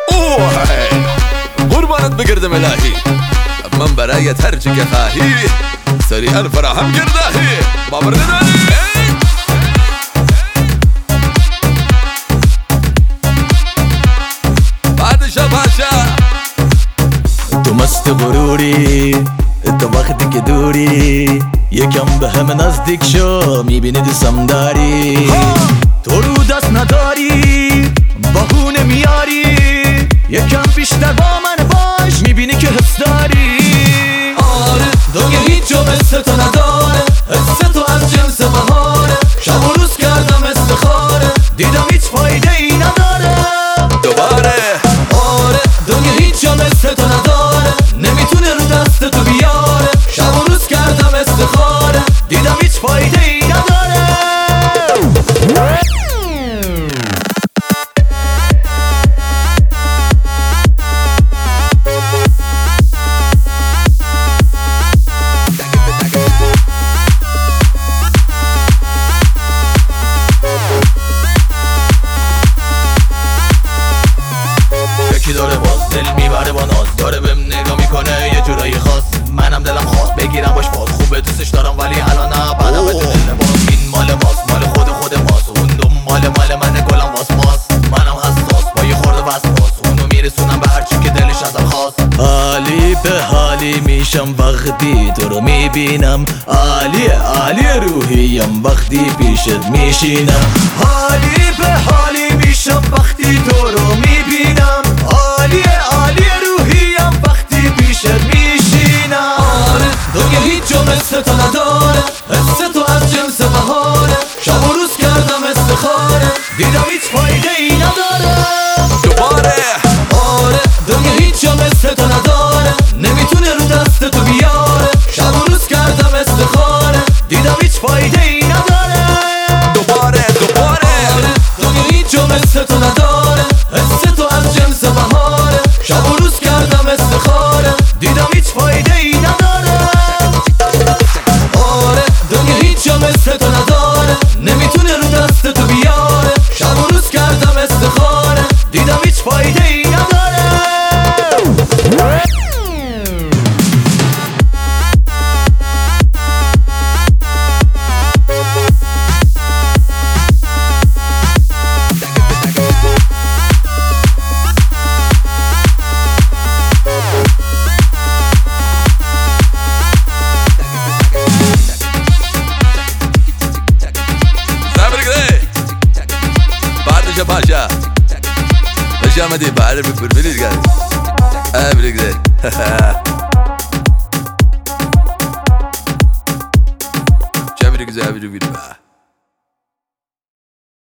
اوه قربانت بگردم الهی من برایت هر چی که خواهی سریعا فراهم گرداهی باور نداری بادشاه باشا تو مست غروری تو وقتی که دوری یکم به هم نزدیک شو میبینی دوستم داری تو رو دست نداری بهونه میاری یکم بیشتر با من باش میبینی که حس داری آره دنیا هیچ جو مثل تو نداره حس تو از جنس بهاره شب و روز کردم استخاره دیدم هیچ فایده ای نداره دوباره آره دنیا هیچ جو مثل تو نداره نمیتونه رو دست تو بیاره شب و روز کردم استخاره دیدم هیچ فایده ای نداره یکی داره باز دل میبره با ناز داره بهم نگاه میکنه یه جورایی خاص منم دلم خواست بگیرم باش باز خوبه دوستش دارم ولی الان نه بعدم تو دل باز این مال ماست مال خود ماست اون مال منه گلم واس منم حساس با یه خورده وسواس اونو میرسونم به هرچی که دلش ازم خواست حالی به حالی میشم وقتی تو رو میبینم عالی روحیم وقتی پیشت میشینم حالی به حالی میشم وقتی تو رو میبینم عالی روحیم وقتی پیشت میشینم آره دنیا هیچ جو مثل تو نداره حس تو از جنس بهاره شب و روز کردم استخاره دیدم هیچ فایده ای نداره دوباره آره دنیا هیچ جو مثل تو نداره نمیتونه رو دست تو بیاره شب و روز کردم استخاره دیدم هیچ فایده ای نداره دوباره آره دنیا هیچ جو مثل تو نداره حس تو از جنس بهاره شب و روز کردم استخاره دیدم هیچ فایده ای نداره آره دنیا هیچ جو مثل تو نداره نمیتونه رو دست تو بیاره شب و روز کردم استخاره دیدم هیچ فایده ای نداره باشا باش آمدی بحر ببرید گرد برگده چه برگده